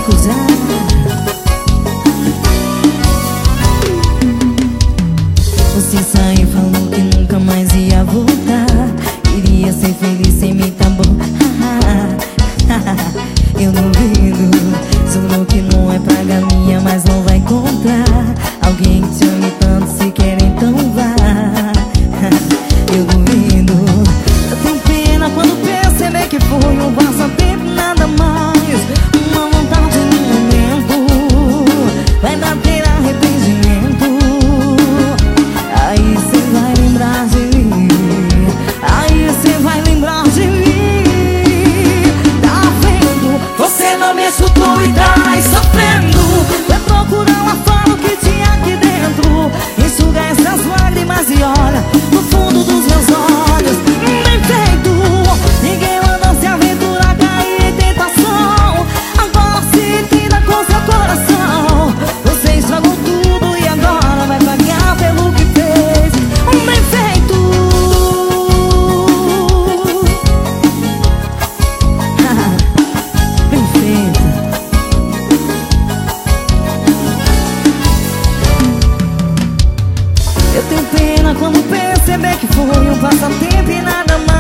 acusar. Você saiu, falou que nunca mais ia voltar. Queria ser feliz sem mim, tá bom. Eu duvido. Juro que não é praga minha, mas não vai encontrar alguém que te ame tanto, se quer então vá. Eu duvido. Eu tenho pena quando perceber que foi um passatempo, nada mais. Uma vontade no momento vai bater arrependimento. Aí cê vai lembrar de mim. Aí cê vai lembrar de mim. Tá vendo? Você não me escutou e tá aí sofrendo. Vai procurar lá fora o que tinha aqui dentro. Enxuga essas lágrimas e olha no fundo dos meus olhos. Bem feito. Ninguém manda se aventurar, cair em tentação. Agora se entenda com seu coração. Você estragou tudo e agora vai pagar pelo que fez. Bem feito. Bem feito. Eu tenho pena quando perceber que foi um passatempo e nada mais.